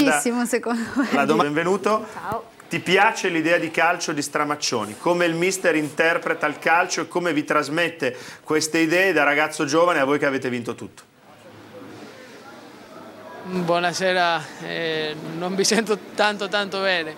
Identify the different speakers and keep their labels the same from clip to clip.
Speaker 1: semplicissimo secondo me.
Speaker 2: Benvenuto.
Speaker 1: Ciao.
Speaker 2: Ti piace l'idea di calcio di Stramaccioni? Come il mister interpreta il calcio e come vi trasmette queste idee da ragazzo giovane a voi che avete vinto tutto?
Speaker 3: Buonasera, non mi sento tanto bene.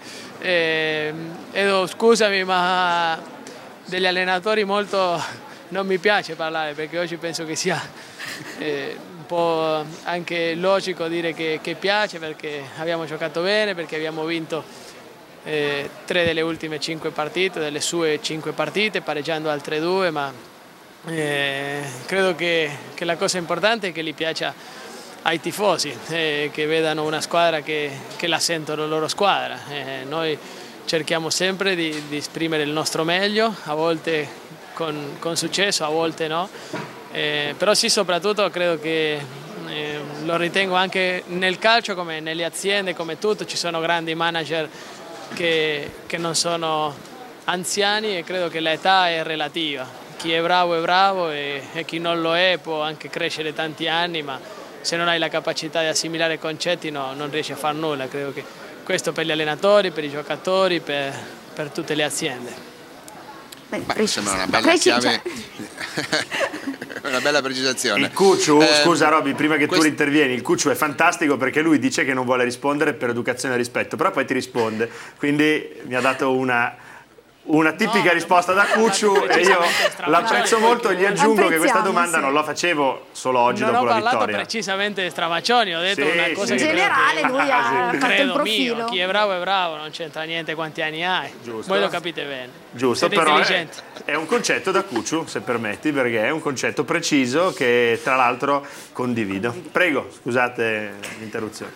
Speaker 3: Edo, scusami, ma degli allenatori molto non mi piace parlare, perché oggi penso che sia un po' anche logico dire che piace, perché abbiamo giocato bene, perché abbiamo vinto 3 delle ultime 5 partite, delle sue 5 partite, pareggiando altre 2, ma credo che la cosa importante è che gli piaccia ai tifosi, che vedano una squadra che la sentono loro squadra. Noi cerchiamo sempre di esprimere il nostro meglio, a volte con successo, a volte no, però sì, soprattutto credo che lo ritengo anche nel calcio come nelle aziende, come tutto, ci sono grandi manager che non sono anziani, e credo che l'età è relativa. Chi è bravo e chi non lo è può anche crescere tanti anni, ma se non hai la capacità di assimilare concetti non riesci a fare nulla. Credo che questo per gli allenatori, per i giocatori, per tutte le aziende.
Speaker 4: Beh, sembra una bella chiave, una bella precisazione.
Speaker 2: Il Cucciu, scusa Roby, prima che tu intervieni, il Cucciu è fantastico perché lui dice che non vuole rispondere per educazione e rispetto, però poi ti risponde, quindi mi ha dato una tipica risposta da Cucciu e io l'apprezzo molto. Gli aggiungo che questa domanda non la facevo solo oggi dopo la vittoria.
Speaker 3: Non ho parlato precisamente di Stramaccioni, ho detto una cosa
Speaker 1: in generale lui ha fatto il profilo.
Speaker 3: Mio, chi è bravo, non c'entra niente quanti anni hai.
Speaker 2: Giusto.
Speaker 3: Voi lo capite bene.
Speaker 2: Giusto,
Speaker 3: siete
Speaker 2: però
Speaker 3: intelligenti.
Speaker 2: è un concetto da Cucciu, se permetti, perché è un concetto preciso che tra l'altro condivido. Prego, scusate l'interruzione.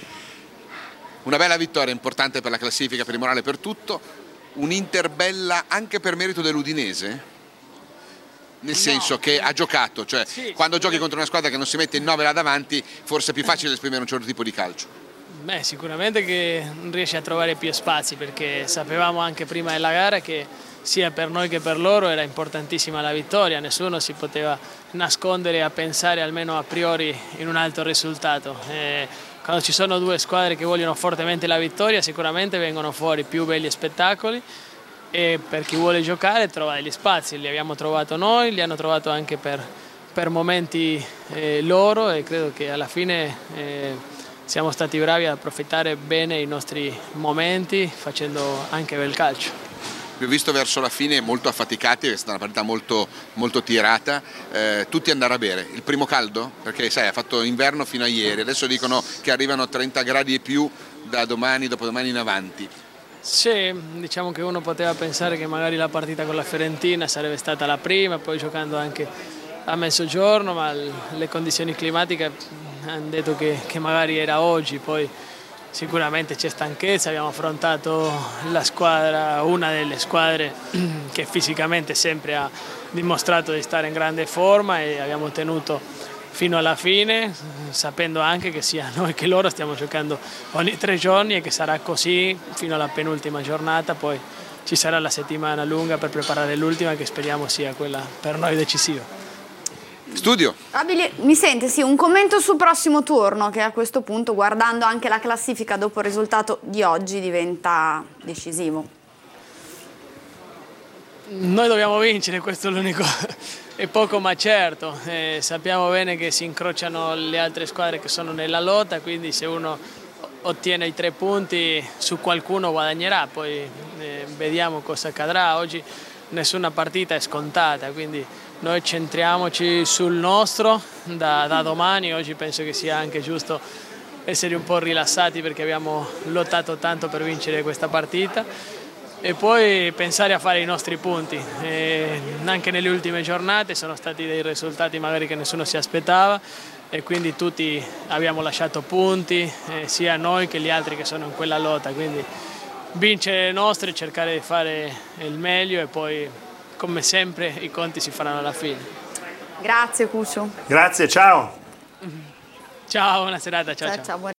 Speaker 4: Una bella vittoria importante per la classifica, per il morale, per tutto. Un'Inter bella anche per merito dell'Udinese? Nel senso che ha giocato, cioè quando giochi contro una squadra che non si mette in 9 là davanti, forse è più facile esprimere un certo tipo di calcio.
Speaker 3: Beh, sicuramente che riesce a trovare più spazi, perché sapevamo anche prima della gara che sia per noi che per loro era importantissima la vittoria, nessuno si poteva nascondere a pensare almeno a priori in un altro risultato. Quando ci sono due squadre che vogliono fortemente la vittoria, sicuramente vengono fuori più belli spettacoli, e per chi vuole giocare trova degli spazi. Li abbiamo trovato noi, li hanno trovato anche per momenti loro, e credo che alla fine siamo stati bravi ad approfittare bene i nostri momenti, facendo anche bel calcio.
Speaker 4: Vi ho visto verso la fine molto affaticati, è stata una partita molto tirata, tutti andare a bere. Il primo caldo? Perché sai, ha fatto inverno fino a ieri, adesso dicono che arrivano a 30 gradi e più da domani, dopodomani in avanti.
Speaker 3: Sì, diciamo che uno poteva pensare che magari la partita con la Fiorentina sarebbe stata la prima, poi giocando anche a mezzogiorno, ma le condizioni climatiche hanno detto che magari era oggi. Poi sicuramente c'è stanchezza, abbiamo affrontato la squadra, una delle squadre che fisicamente sempre ha dimostrato di stare in grande forma, e abbiamo tenuto fino alla fine, sapendo anche che sia noi che loro stiamo giocando ogni 3 giorni e che sarà così fino alla penultima giornata. Poi ci sarà la settimana lunga per preparare l'ultima, che speriamo sia quella per noi decisiva.
Speaker 4: Studio.
Speaker 1: Abile, mi sente, sì, un commento sul prossimo turno, che a questo punto, guardando anche la classifica dopo il risultato di oggi, diventa decisivo.
Speaker 3: Noi dobbiamo vincere, questo è l'unico, è poco ma certo. Sappiamo bene che si incrociano le altre squadre che sono nella lotta, quindi se uno ottiene i 3 punti su qualcuno guadagnerà, poi vediamo cosa accadrà. Oggi nessuna partita è scontata, quindi noi centriamoci sul nostro da domani. Oggi penso che sia anche giusto essere un po' rilassati, perché abbiamo lottato tanto per vincere questa partita, e poi pensare a fare i nostri punti. Anche nelle ultime giornate sono stati dei risultati magari che nessuno si aspettava, e quindi tutti abbiamo lasciato punti, sia noi che gli altri che sono in quella lotta, quindi vincere le nostre, cercare di fare il meglio, e poi come sempre i conti si faranno alla fine.
Speaker 1: Grazie Cucciu.
Speaker 2: Grazie, ciao.
Speaker 3: Ciao, buona serata, ciao.
Speaker 1: Ciao.